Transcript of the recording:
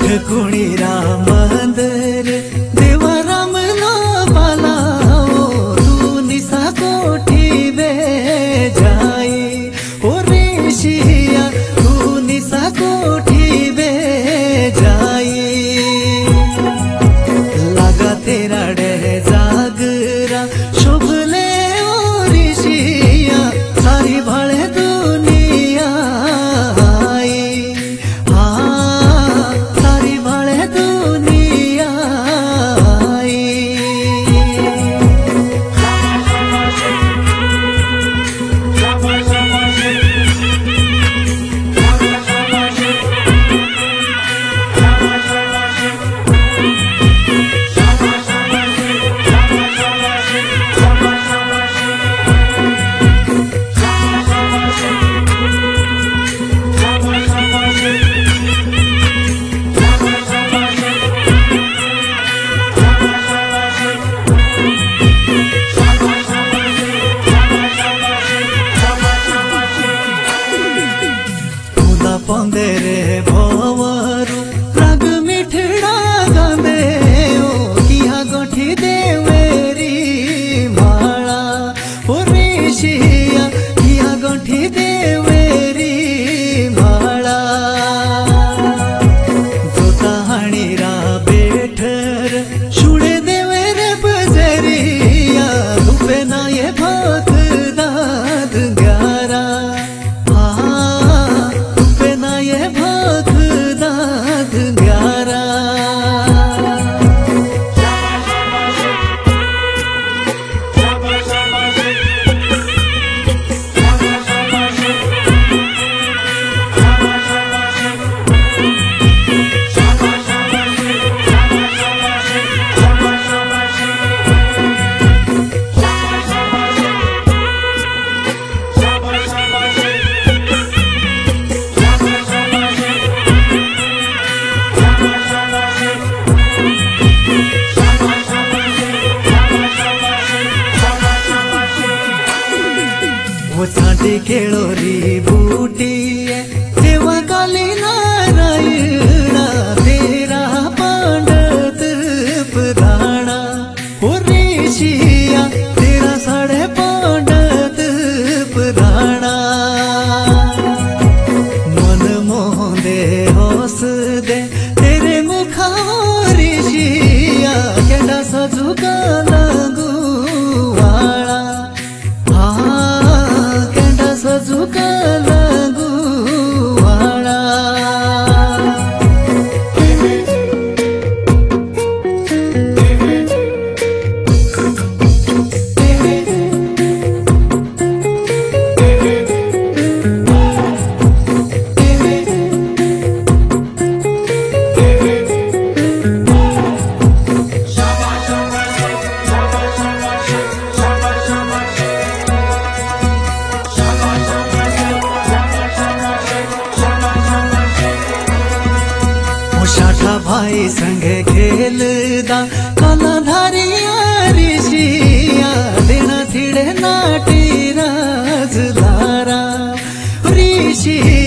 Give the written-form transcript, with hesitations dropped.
कुणीरा मंदिर देवा राम नो पालाओ तू निशा कोठी बे जाई ओ ऋषिया तू निशा कोठी बे जाई लगा तेरा डर जागरा शुभ ले ओ ऋषिया सारी भाले दुनिया आई हाँ सारी भाले दुनिया आई पंदेरे भवरु राग मिठड़ा गांदे ओ किया गोठी देवेरी माला ओ ऋषिया किया गोठी देवेरी माला जोता हाणीरा बेठर शुड़े देवेरे बजरिया धुपे ना ये भात दाद ग्यारा ये भाग दाद ग्यारा वो छाटी केलोरी बूटी देवा काली नारायणा तेरा पांडत पुराणा ओ ऋषिया तेरा साढ़े पांडत पुराणा मन मोह दे होस दे तेरे मुखा ऋषिया केड़ा सजू का लगू वाला सजुका लगू वाला शाठा भाई संगे खेलदा काला धारिया ऋषिया देना थिड़े नाटी राजदारा ऋषि